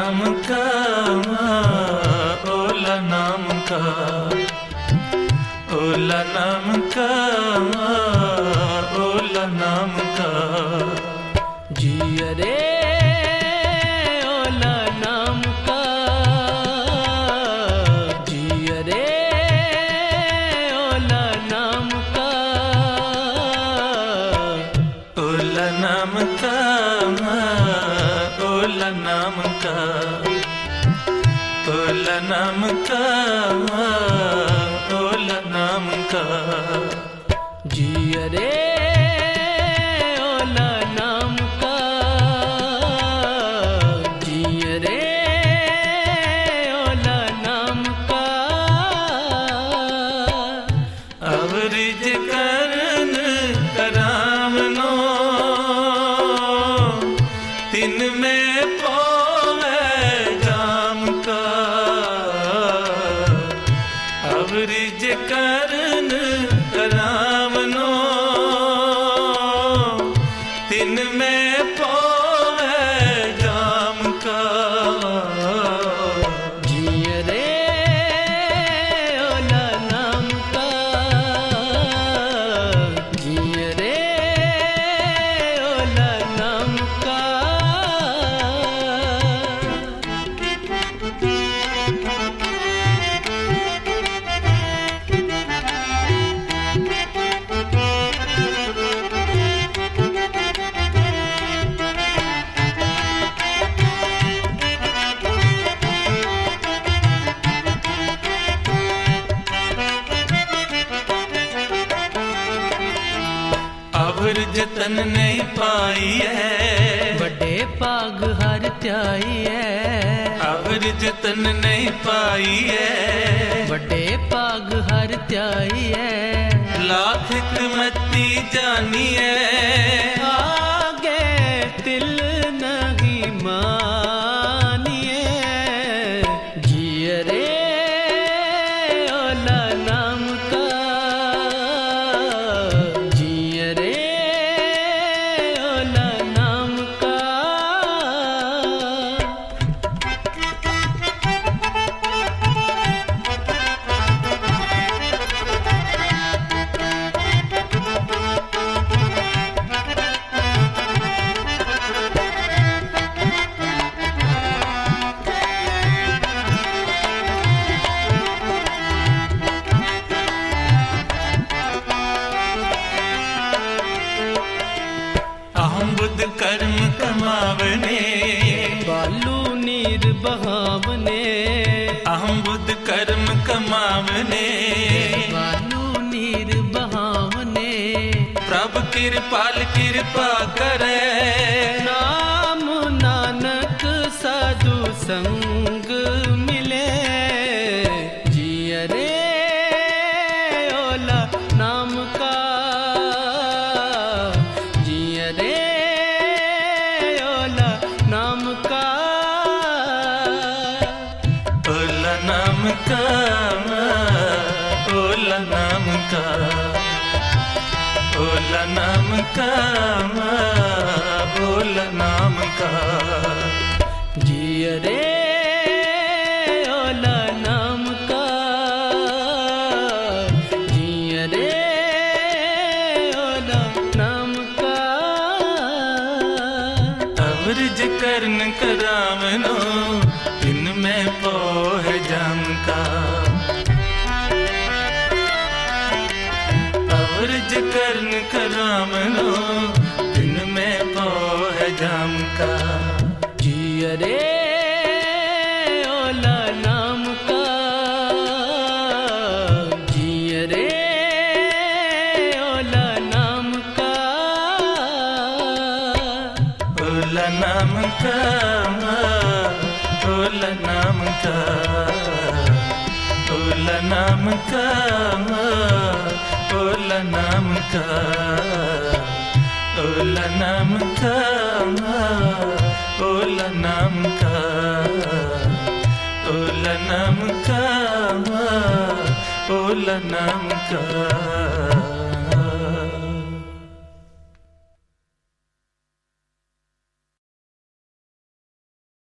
नाम का, ओला नाम का, ओला नाम का, ओला नाम का। जिया रे ओला नाम का, जिया रे ओला नाम का, ओला नाम का, ओला नाम का, ओला नाम का, ओला नाम का। जिया रे ओला नाम का, जिया रे ओला नाम का। अवरिज करन करामनो तिन में पोवे जाम का। अवरिज करन करामनो तिन में पोवे जाम का। जिया रे ओला नाम का, जिया रे ओला नाम का। अवरज तन नहीं पाई है, बड़े पाग हर त्याई है। अवरज तन नहीं पाई है, बड़े पाग हर त्याई है। लाख हिकमती जानी है। आगे दिल नहीं मानिए। जिया रे ओला नाम का, जिया रे ओला नाम का। अहम बुद्ध कर्म कमावने, बालू नीर बहावने। अहम बुद्ध कर्म कमावने, बालू नीर बहावने। प्रभु कृपाल कृपा करे। नाम नानक साधु संग मिले। जिया रे ओला नाम का, जिया रे ओला नाम का। ओला नाम का, ओला नाम का, ओला नाम का, ओला नाम का। जिया रे ओला नाम का, जिया रे ओला नाम का। अवरज करन करामनो इनमें पोह जाम का। अवरज करन करामनो इनमें पोह जाम का। जिया रे ओला नाम का, जिया रे ओला नाम का। ओला नाम का, ओला नाम का, ओला नाम का, ओला नाम का, ओला नाम का, ओला नाम का, ओला नाम का, ओला नाम का।